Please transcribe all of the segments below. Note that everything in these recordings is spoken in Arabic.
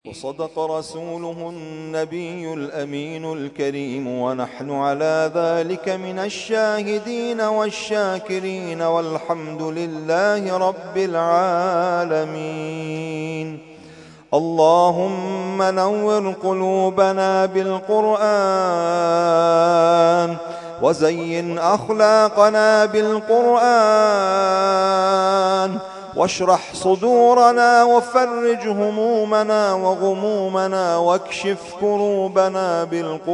وصدق رسوله النبي الأمين الكريم، ونحن على ذلك من الشاهدين والشاكرين، والحمد لله رب العالمين. اللهم نور قلوبنا بالقرآن، وزين أخلاقنا بالقرآن، واشرح صدورنا وفرج همومنا وغمومنا، واكشف كروبنا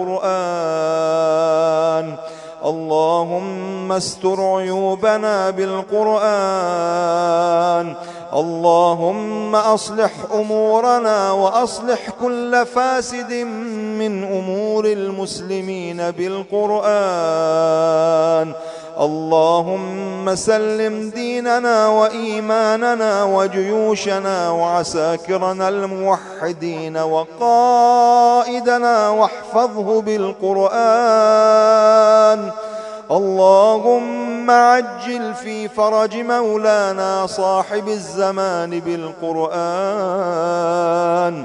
بالقرآن. اللهم استر عيوبنا بالقرآن. اللهم أصلح أمورنا وأصلح كل فاسد من أمور المسلمين بالقرآن. اللهم سلم ديننا وإيماننا وجيوشنا وعساكرنا الموحدين وقائدنا، واحفظه بالقرآن. اللهم عجل في فرج مولانا صاحب الزمان بالقرآن.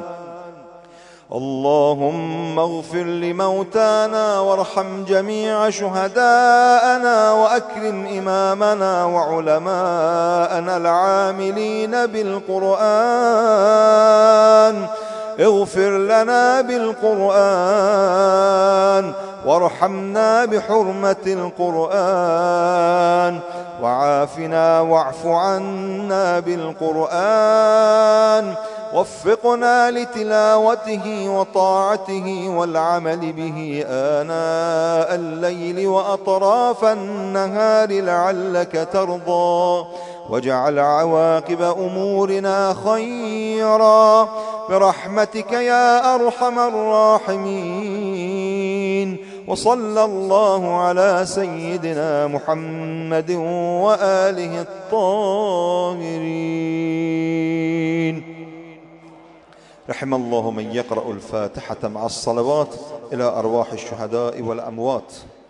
اللهم اغفر لموتانا وارحم جميع شهداءنا، وأكرم إمامنا وعلماءنا العاملين بالقرآن. اغفر لنا بالقرآن، وارحمنا بحرمة القرآن، وعافنا واعف عنا بالقرآن. وفقنا لتلاوته وطاعته والعمل به آناء الليل وأطراف النهار لعلك ترضى، واجعل عواقب أمورنا خيرا برحمتك يا أرحم الراحمين. وصلى الله على سيدنا محمد وآله الطاهرين. رحم الله من يقرأ الفاتحة مع الصلوات إلى أرواح الشهداء والأموات.